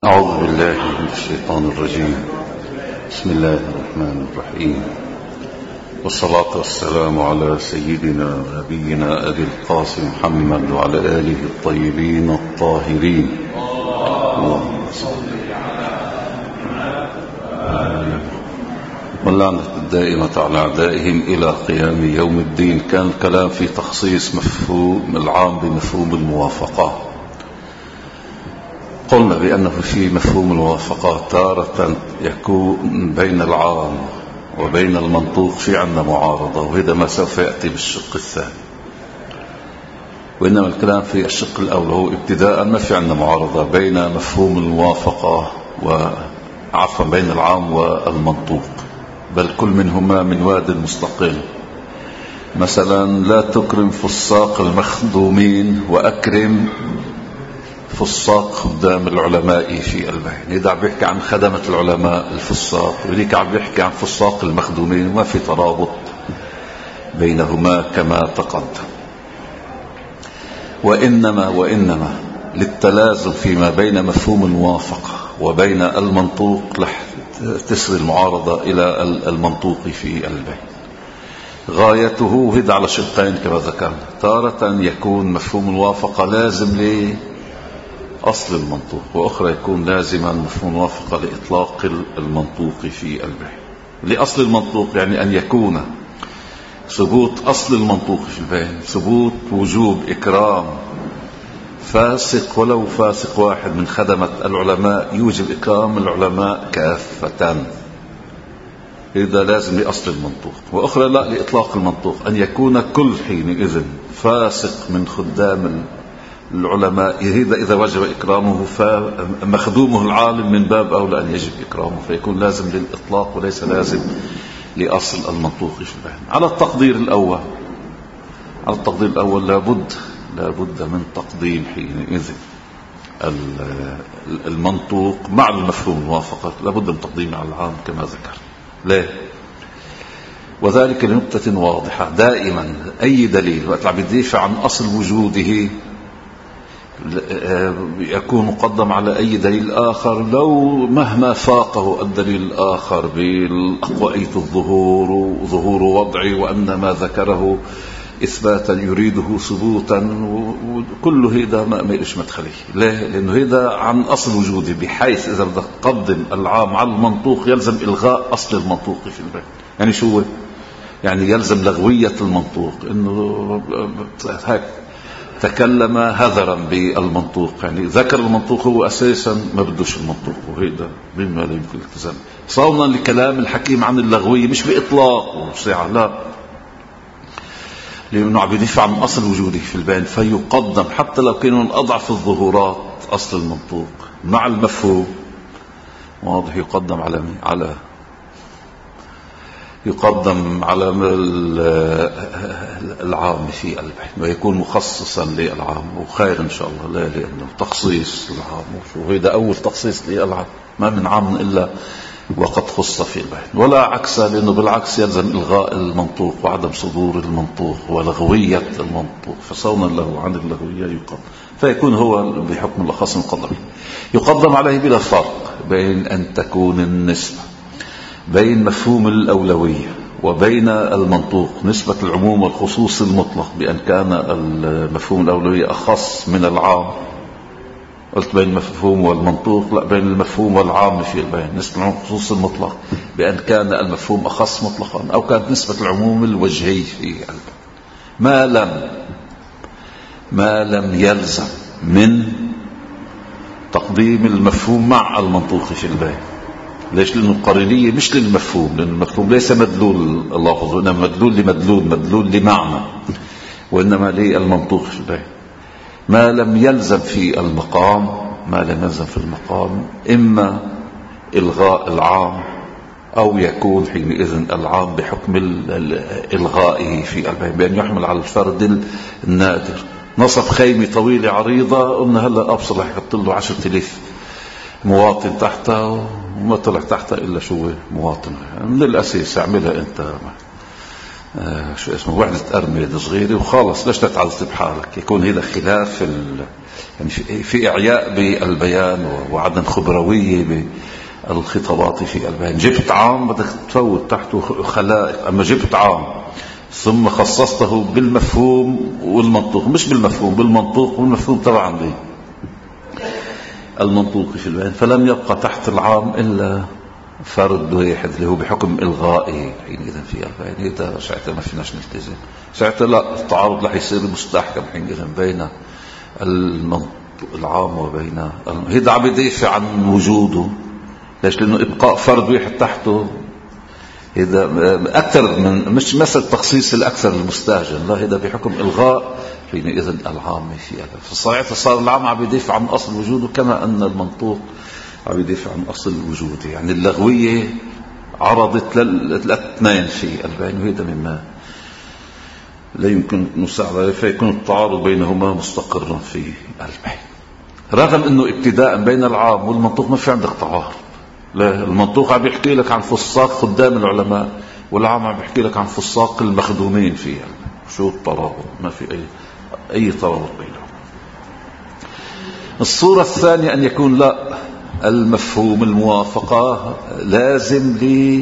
أعوذ بالله من الشيطان الرجيم. بسم الله الرحمن الرحيم، والصلاة والسلام على سيدنا ونبينا أبي القاسم محمد وعلى آله الطيبين الطاهرين. اللهم صل واللعنة الدائمة على أعدائهم إلى قيام يوم الدين. كان الكلام في تخصيص مفهوم العام بمفهوم الموافقة. قلنا بأنه في مفهوم الموافقة تارة يكون بين العام وبين المنطوق في عندنا معارضة، وهذا ما سوف يأتي بالشق الثاني. وإنما الكلام في الشق الأول هو ابتداء ما في عندنا معارضة بين مفهوم الموافقة بين العام والمنطوق، بل كل منهما من واد مستقل. مثلا لا تكرم فساق المخدومين وأكرم فساق خدام العلماء في البين. إذا عم بيحكي عن خدمة العلماء الفساق، وذيك عم بيحكي عن فساق المخدومين، ما في ترابط بينهما كما تقدم. وإنما للتلازم فيما بين مفهوم الموافقة وبين المنطوق رح تسري المعارضة إلى المنطوق في البين. غايته هذا على شقين كما ذكرنا. تارة يكون مفهوم الموافقة لازم لأصل المنطوق، وأخرى يكون لازما مفهوم الموافقة لإطلاق المنطوق في البين. لأصل المنطوق يعني أن يكون ثبوت أصل المنطوق في البين ثبوت وجوب إكرام فاسق ولو فاسق واحد من خدمة العلماء، يوجب إكرام العلماء كافة. إذا لازم لأصل المنطوق. وأخرى لا لإطلاق المنطوق، أن يكون كل حينئذ فاسق من خدام العلماء، إذا وجب إكرامه فمخدومه العالم من باب أولى أن يجب إكرامه، فيكون لازم للإطلاق وليس لازم لأصل المنطوق في البين. على التقدير الأول لابد من تقديم حينئذ المنطوق مع المفهوم الموافقة، لابد من تقديمه على العام كما ذكر. ليه؟ وذلك لنقطة واضحة. دائما أي دليل وقت عم يدافع عن أصل وجوده يكون مقدم على أي دليل آخر، لو مهما فاقه الدليل الآخر بالأقوية الظهور وظهور وضعي، وأن ما ذكره إثباتا يريده ثبوتا، وكل هذا ما يلش مدخله. ليه؟ لأنه هذا عن أصل وجوده، بحيث إذا بدك تقدم العام على المنطوق يلزم إلغاء أصل المنطوق في البين. يعني شو؟ يعني يلزم لغوية المنطوق، إنه هيك تكلم هذرا بالمنطوق، يعني ذكر المنطوق هو أساسا ما بدوش المنطوق، وهذا مما لا يمكن الالتزام. صونا لكلام الحكيم عن اللغوية مش بإطلاق وسعة، لا، لأنه عم يدافع عن أصل وجوده في البين، فيقدم حتى لو كانوا من أضعف الظهورات أصل المنطوق مع المفهوم واضح، يقدم على العام في البين، ويكون مخصصا للعام، وخير إن شاء الله. لا، لأنه تخصيص العام، وهذا أول تخصيص للعام، ما من عام إلا وقد خص في البين، ولا عكس، لأنه بالعكس يلزم إلغاء المنطوق وعدم صدور المنطوق ولغوية المنطوق، فصونا له عن اللغوية يقدم، فيكون هو بحكم الأخص مقدم. يقدم عليه بلا فرق بين أن تكون النسبة بين مفهوم الأولوية وبين المنطوق نسبة العموم والخصوص المطلق، بأن كان المفهوم الأولوية أخص من العام. قلت بين المفهوم والمنطوق، لا، بين المفهوم والعام في البين نسبة العموم والخصوص المطلق، بأن كان المفهوم أخص مطلقا، أو كانت نسبة العموم الوجهي في البين، ما لم يلزم من تقديم المفهوم مع المنطوق في البين. ليش؟ لأنه القرينية مش للمفهوم، لأن المفهوم ليس مدلول اللفظ، وإنما مدلول لمعنى، وإنما للمنطوق في البين. ما لم يلزم في المقام إما إلغاء العام، أو يكون حينئذ العام بحكم إلغائه في البين، بأن يحمل على الفرد النادر. نصب خيمة طويلة عريضة، قلنا هلأ أبصر رح يحط له 10,000 مواطن تحتها، وما طلع تحتها إلا شو مواطن. من الأساس اعملها أنت شو اسمه وحدة أرميد صغيرة وخلاص، ليش تتعذب حالك؟ يكون هذا خلاف يعني في إعياء بالبيان وعدم خبروية بالخطابات في البيان. جبت عام بدك تفوت تحته خلائق، أما جبت عام ثم خصصته بالمفهوم والمنطوق، مش بالمفهوم، بالمنطوق والمفهوم طبعا المنطوق في البيان، فلم يبقى تحت العام إلا فرد واحد اللي هو بحكم إلغائي حينئذ في البيان. هذا ساعتها ما فيناش نلتزم، ساعتها لا، التعارض رح يصير مستحكم حينئذ بين العام وبين هذا عم يدافع عن وجوده. ليش؟ لأنه إبقاء فرد واحد تحته هذا أكثر من مش مثل تخصيص الأكثر المستهجن، لا، هذا بحكم إلغاء حينئذ العام فيها. فصاعتها صار العام عم يدافع عن أصل وجوده كما أن المنطوق عم يدافع عن أصل وجوده. يعني اللغوية عرضت للاثنين في البيان، وهذا مما لا يمكن مساعدة، فيكون التعارض بينهما مستقرا في البيان. رغم أنه ابتداء بين العام والمنطوق ما في عندك تعارض. لا، المنطوق عم يحكي لك عن فساق خدام العلماء، والعام عم يحكي لك عن فساق المخدومين فيها. شو الترابط؟ ما في أي ترابط بينهم. الصورة الثانية أن يكون لا، المفهوم الموافقة لازم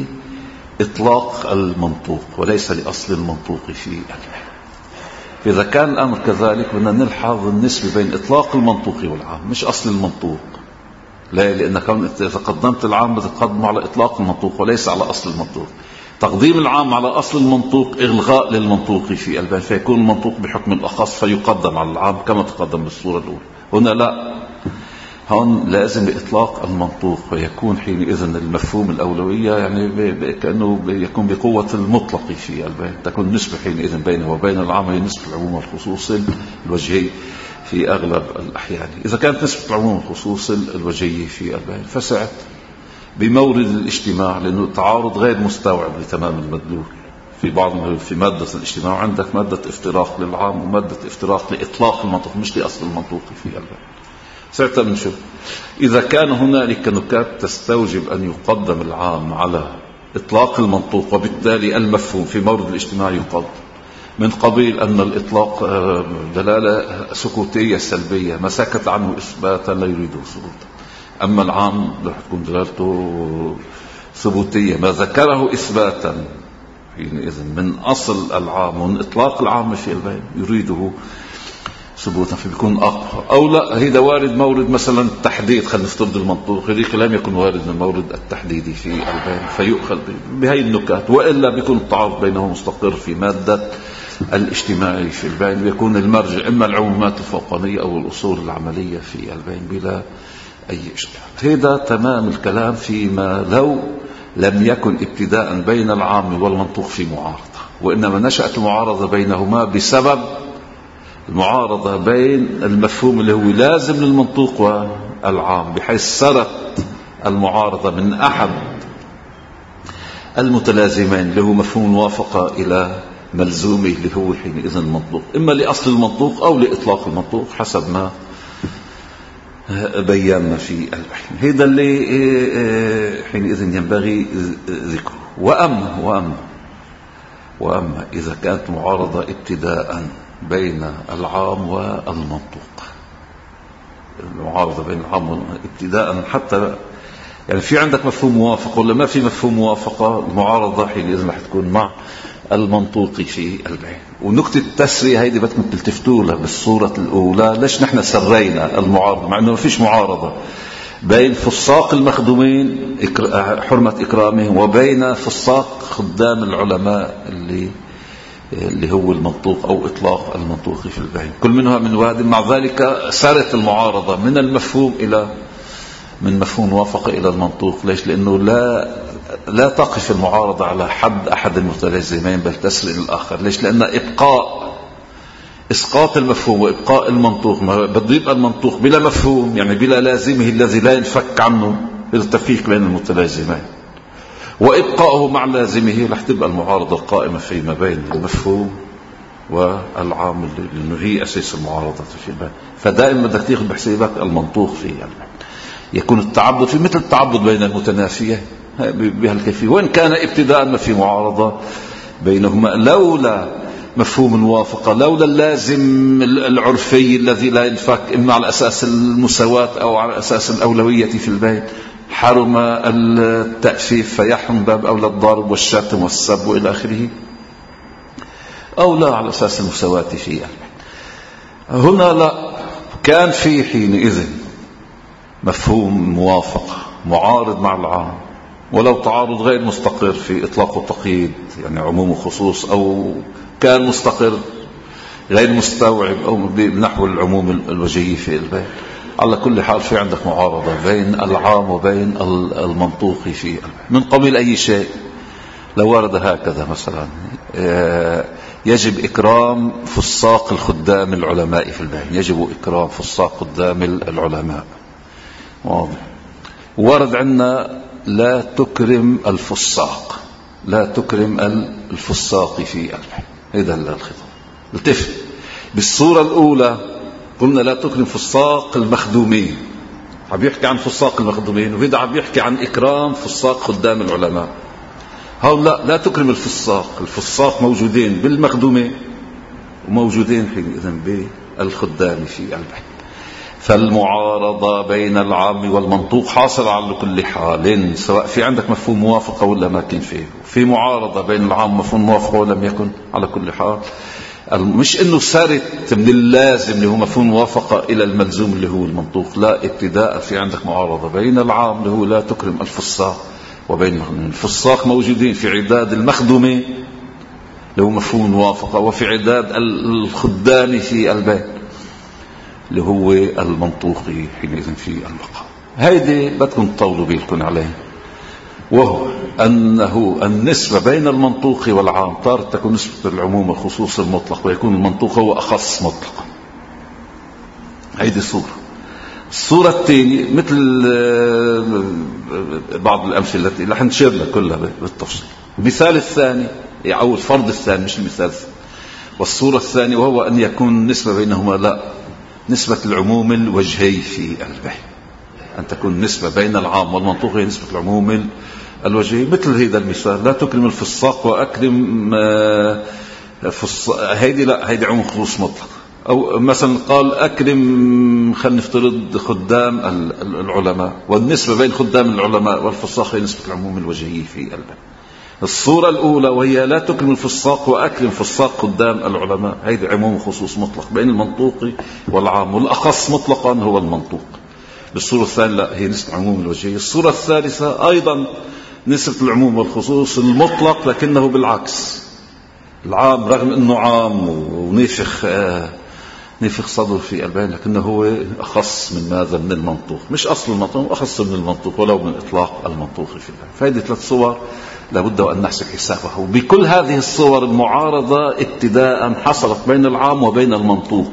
لإطلاق المنطوق وليس لأصل المنطوق في البيان. فإذا كان الأمر كذلك بدنا نلحظ النسبة بين إطلاق المنطوق والعام، مش أصل المنطوق. لا، لأنك إذا قدمت العام بدك تقدمه على إطلاق المنطوق وليس على أصل المنطوق. تقديم العام على أصل المنطوق إلغاء للمنطوق في البيان، فيكون المنطوق بحكم الأخص فيقدم على العام كما تقدم بالصورة الأولى. هنا لا، هون لازم إطلاق المنطوق، ويكون حينئذ المفهوم الأولوية يعني كأنه يكون بقوة المطلق في البيان، تكون نسبة حينئذ بينه وبين العام هي نسبة العموم والخصوص الوجهي في أغلب الأحيان. إذا كانت نسبة العموم والخصوص الوجهي في البيان فسعت بمورد الاجتماع، لأنه التعارض غير مستوعب لتمام المدلول. في مادة الاجتماع عندك مادة افتراق للعام ومادة افتراق لإطلاق المنطوق مش لأصل المنطوق في البيان. ساعتها بنشوف إذا كان هنالك نكات تستوجب أن يقدم العام على إطلاق المنطوق، وبالتالي المفهوم في مورد الاجتماع يقدم، من قبيل أن الإطلاق دلالة سكوتية سلبية، ما سكت عنه إثباتا لا يريده ثبوتا. أما العام رح تكون دلالته ثبوتية، ما ذكره إثباتا حينئذ من أصل العام ومن إطلاق العام في البيان يريده ثبوتا، فبيكون أقوى. أو لا، هذا وارد مورد مثلا التحديد، خلينا نفترض المنطوق هذيك لم يكن وارد من مورد التحديدي في البيان فيؤخذ بهي النكات، وإلا بيكون التعارض بينهم مستقر في مادة الاجتماعي في البيان، بيكون المرجع إما العمومات الفوقانية أو الأصول العملية في البيان بلا أي إشكال. هذا تمام الكلام فيما لو لم يكن ابتداء بين العام والمنطوق في معارضة، وإنما نشأت المعارضة بينهما بسبب المعارضة بين المفهوم اللي هو لازم للمنطوق والعام، بحيث سرت المعارضة من أحد المتلازمين اللي هو مفهوم الموافقة إلى ملزومه اللي هو حينئذ المنطوق، إما لأصل المنطوق أو لإطلاق المنطوق حسب ما بينا في البحث. هذا اللي حينئذ ينبغي ذكره. وأما إذا كانت معارضة ابتداء بين العام والمنطوق، المعارضة بين العام ابتداء حتى يعني في عندك مفهوم موافقة ولا ما في مفهوم موافقة، المعارضة حينئذ رح تكون مع المنطوق في البيان. ونكتة التسرية هيدي بدكم تلتفتوا لها بالصورة الأولى، ليش نحن سرينا المعارضة مع أنه ما فيش معارضة بين فساق المخدومين حرمة إكرامهم وبين فساق خدام العلماء اللي هو المنطوق أو إطلاق المنطوق في البيان، كل منها من واد. مع ذلك سارت المعارضة من المفهوم من مفهوم موافقة إلى المنطوق. ليش؟ لأنه لا تقف المعارضة على حد أحد المتلازمين بل تسري الآخر. ليش؟ لأن إسقاط المفهوم وإبقاء المنطوق، ما بده يبقى المنطوق بلا مفهوم يعني بلا لازمه الذي لا ينفك عنه التفريق بين المتلازمين، وإبقاؤه مع لازمه رح تبقى المعارضة القائمة فيما بين المفهوم والعام اللي هي أساس المعارضة في البيان. فدائما بدك تاخذ بحسابك المنطوق فيه، يعني يكون التعبد في مثل التعبد بين المتنافية بهالكيفية، وإن كان ابتداء ما في معارضة بينهما لولا مفهوم الموافقة لولا اللازم العرفي الذي لا ينفك إما على أساس المساواة أو على أساس الأولوية في البيت حرم التأفيف فيحرم باب أولى الضرب والشتم والسب وإلى آخره، أو لا على أساس المساواة في البيت. هنا لا، كان في حينئذ مفهوم موافقة معارض مع العام، ولو تعارض غير مستقر في إطلاق وتقييد يعني عموم وخصوص، أو كان مستقر غير مستوعب أو بنحو العموم الوجهي في البيت. على كل حال في عندك معارضة بين العام وبين المنطوق في البيت من قبيل أي شيء. لو ورد هكذا مثلا يجب إكرام فساق الخدام العلماء في البيت، يجب إكرام فساق خدام العلماء، واضح. ورد عندنا لا تكرم الفساق، لا تكرم الفساق في البيت، هذا الخطاب. التفت، بالصورة الأولى قلنا لا تكرم فساق المخدومين، عم يحكي عن فساق المخدومين، وهذا عم يحكي عن إكرام فساق خدام العلماء. هؤلاء لا تكرم الفساق موجودين بالمخدومين وموجودين حينئذ بالخدام في البيت. فالمعارضة بين العام والمنطوق حاصل على كل حال، سواء في عندك مفهوم موافقة ولا ما كان فيه، في معارضة بين العام ومفهوم موافقة ولم يكن، على كل حال مش انه صارت من اللازم اللي هو مفهوم موافقة الى الملزوم اللي هو المنطوق، لا، ابتداء في عندك معارضة بين العام اللي هو لا تكرم الفساق وبين الفساق موجودين في عداد المخدومين اللي هو مفهوم موافقة، وفي عداد الخدام في البيت اللي هو المنطوقي حينئذ في المقام. هيدي بدكم تطولوا بالكم عليه، وهو أنه النسبة بين المنطوق والعام طارت تكون نسبة العموم والخصوص المطلق، ويكون المنطوق هو أخص مطلقا. هيدي الصورة الثانية مثل بعض الأمثلة التي رح نشير لها كلها بالتفصيل. المثال الثاني أو الفرض الثاني مش المثال، والصورة الثانية وهو أن يكون النسبة بينهما لا نسبة العموم الوجهي في البيت، أن تكون النسبة بين العام والمنطوق هي نسبة العموم الوجهي. مثل هذا المثال لا تكرم الفساق وأكرم هيدي لا، هيدي عموم خصوص مطلق. أو مثلا قال أكرم خلينا نفترض خدام العلماء، والنسبة بين خدام العلماء والفساق هي نسبة العموم الوجهي في البيت. الصورة الأولى وهي لا تكرم الفساق وأكرم فساق قدام العلماء، هذه عموم خصوص مطلق بين المنطوق والعام، والأخص مطلقا هو المنطوق. بالصورة الثانية لا، هي نسبة العموم الوجهية. الصورة الثالثة أيضا نسبة العموم والخصوص المطلق لكنه بالعكس، العام رغم أنه عام ونفخ صدر في البين لكنه هو أخص من ماذا؟ من المنطوق، مش أصل المنطوق، أخص من المنطوق ولو من إطلاق المنطوق في البين. فهذه 3 صور لابد أن نحسب حسابها. وبكل هذه الصور المعارضة ابتداء حصلت بين العام وبين المنطوق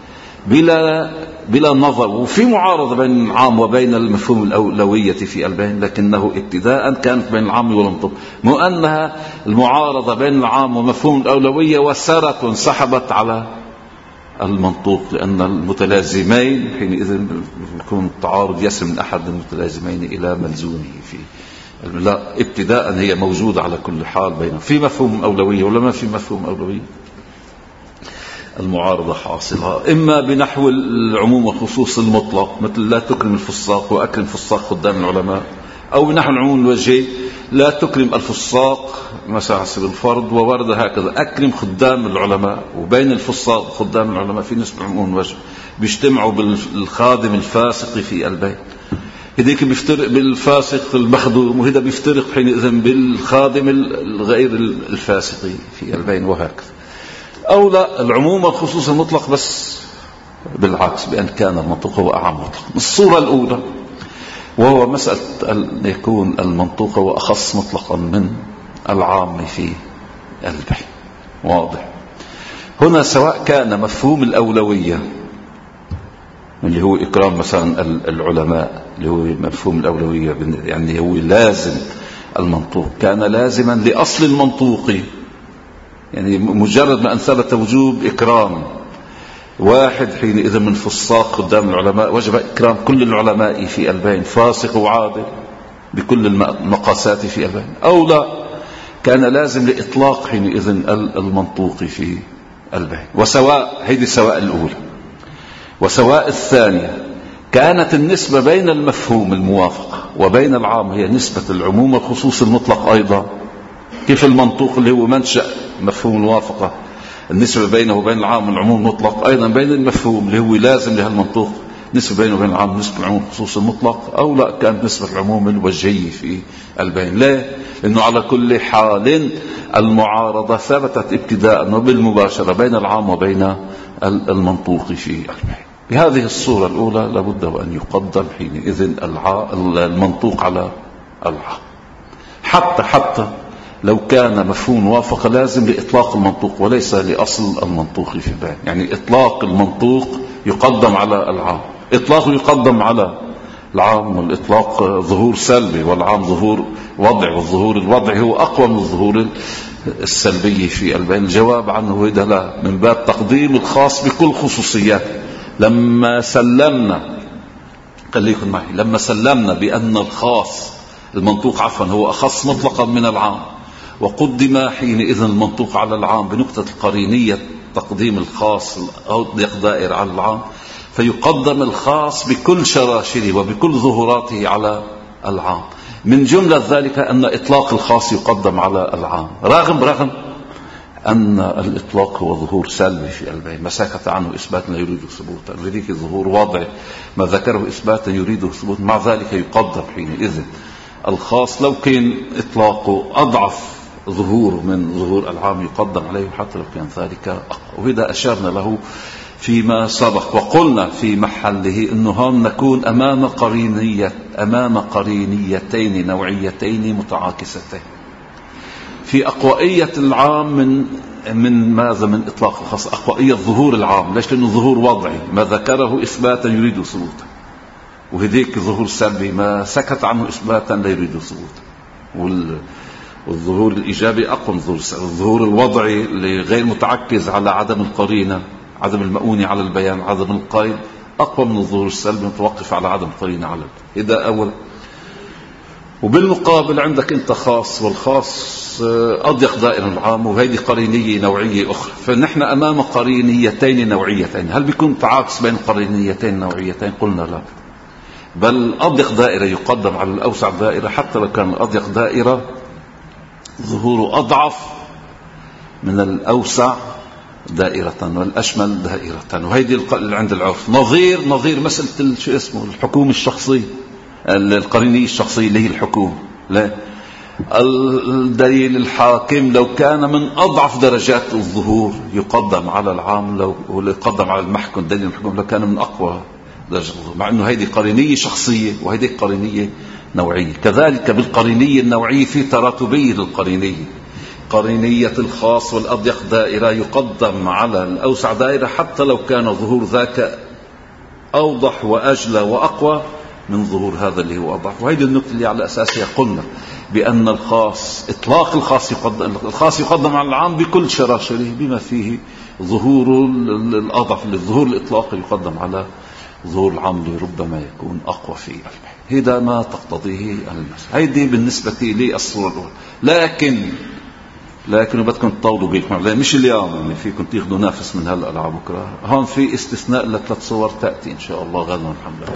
بلا نظر، وفي معارضة بين العام وبين المفهوم الأولوية في البين، لكنه ابتداء كانت بين العام والمنطوق، مو أنها المعارضة بين العام ومفهوم الأولوية وسارت وانسحبت على المنطوق، لأن المتلازمين حينئذ يكون التعارض يسمى من أحد المتلازمين إلى ملزومه فيه. لا، ابتداء هي موجودة على كل حال بينهم، في مفهوم أولوية ولا ما في مفهوم أولوية. المعارضة حاصلة إما بنحو العموم والخصوص المطلق مثل لا تكرم الفساق وأكرم فساق خدام العلماء، أو بنحو العموم الوجهي لا تكرم الفساق مثلا على سبيل الفرض، وورد هكذا أكرم خدام العلماء، وبين الفساق خدام العلماء في نسبة العموم الوجه بيجتمعوا بالخادم الفاسق في البيت، هذيك بيفترق بالفاسق المخدوم، وهذا بيفترق حينئذ بالخادم الغير الفاسق في البين، وهكذا. أو لا، العموم والخصوص المطلق بس بالعكس، بأن كان المنطوق هو أعم مطلق. الصورة الأولى وهو مسألة أن يكون المنطوق هو أخص مطلقا من العام في البين، واضح. هنا سواء كان مفهوم الأولوية اللي هو إكرام مثلا العلماء اللي هو مفهوم الأولوية يعني هو لازم المنطوق، كان لازما لأصل المنطوق، يعني مجرد ما أن ثبت وجوب إكرام واحد حينئذ من فساق قدام العلماء وجب إكرام كل العلماء في البين، فاسق وعادل بكل المقاسات في البين. أو لا، كان لازم لإطلاق حينئذ المنطوق البين. وسواء، هيدي سواء الأولى. وسواء الثانية كانت النسبة بين المفهوم الموافقة وبين العام هي نسبة العموم والخصوص المطلق أيضا. كيف المنطوق اللي هو منشأ مفهوم الموافقة النسبة بينه وبين العام والعموم المطلق، أيضا بين المفهوم اللي هو لازم لهالمنطوق نسبة بينه وبين العام نسبة العموم والخصوص المطلق، أو لا كانت نسبة العموم الوجهية في البين. ليه؟ لأنه على كل حال المعارضة ثبتت ابتداء وبالمباشرة بين العام وبين المنطوق في البين. بهذه الصورة الأولى لابد وأن يقدم حينئذ المنطوق على العام، حتى لو كان مفهوم موافقة لازم لإطلاق المنطوق وليس لأصل المنطوق في البين. يعني إطلاق المنطوق يقدم على العام، إطلاقه يقدم على العام، والإطلاق ظهور سلبي والعام ظهور وضعي، والظهور الوضعي هو أقوى من الظهور السلبي في البين. الجواب عنه هذا لا، من باب تقديم الخاص بكل خصوصياته. لما سلمنا، خليكم معي، لما سلمنا بأن الخاص المنطوق هو أخص مطلقا من العام، وقدم حينئذ المنطوق على العام بنقطة القرينية تقديم الخاص أو دائرة على العام، فيقدم الخاص بكل شراشره وبكل ظهوراته على العام. من جملة ذلك أن إطلاق الخاص يقدم على العام، رغم أن الإطلاق هو ظهور سلبي في البين، ما سكت عنه إثباتا لا يريد ثبوتا، لذلك ظهور وضعي ما ذكره إثباتا يريد ثبوتا، مع ذلك يقدم حينئذ الخاص لو كان إطلاقه أضعف ظهور من ظهور العام يقدم عليه حتى لو كان ذلك أقوى. وهذا أشرنا له فيما سبق، وقلنا في محله أنه هم نكون أمام قرينيتين نوعيتين متعاكستين. في أقوائية العام من ماذا؟ من إطلاق الخاص، أقوائية ظهور العام. ليش؟ لأنه ظهور وضعي ما ذكره إثباتا يريد ثبوتا، وهذيك ظهور سلبي ما سكت عنه إثباتا لا يريد ثبوتا. والظهور الإيجابي أقوى من الظهور الوضعي اللي غير متعكز على عدم القرينة، عدم المؤونة على البيان، عدم القيد، أقوى من الظهور السلبي متوقف على عدم القرينة على البيان. إذا أول. وبالمقابل عندك أنت خاص، والخاص أضيق دائرة العام، وهذه قرينية نوعية أخرى. فنحن أمام قرينيتين نوعيتين. هل بيكون تعاكس بين قرينيتين نوعيتين؟ قلنا لا، بل أضيق دائرة يقدم على الأوسع دائرة، حتى لو كان أضيق دائرة ظهوره أضعف من الأوسع دائرة والأشمل دائرة. وهيدي اللي عند العرف نظير مسألة شو اسمه الحكومة الشخصية، القرينية الشخصية اللي هي الحكومة. لا، الدليل الحاكم لو كان من أضعف درجات الظهور يقدم على العام، لو يقدم على المحكم دليل الحكومة لو كان من أقوى درجة الظهور، مع أنه هيدي قرينية شخصية وهيدي قرينية نوعية. كذلك بالقرينية النوعية في تراتبية للقرينية، قرينية الخاص والأضيق دائرة يقدم على الأوسع دائرة حتى لو كان ظهور ذاك أوضح وأجلى وأقوى من ظهور هذا اللي هو أضعف. وهذه النقطة اللي على أساسها قلنا بأن الخاص إطلاق الخاص يقدم على العام بكل شراشره بما فيه ظهور الأضعف. الظهور الإطلاقي يقدم على ظهور العام ربما يكون أقوى فيه. هذا ما تقتضيه المسألة. هذه بالنسبة لي الصورة الأولى. لكن بدكم تطولوا بيكم، مش اليوم، يعني فيكم تاخذوا نفس من هلا لبكره. هون في استثناء ل3 صور تأتي إن شاء الله غدا الحمد لله.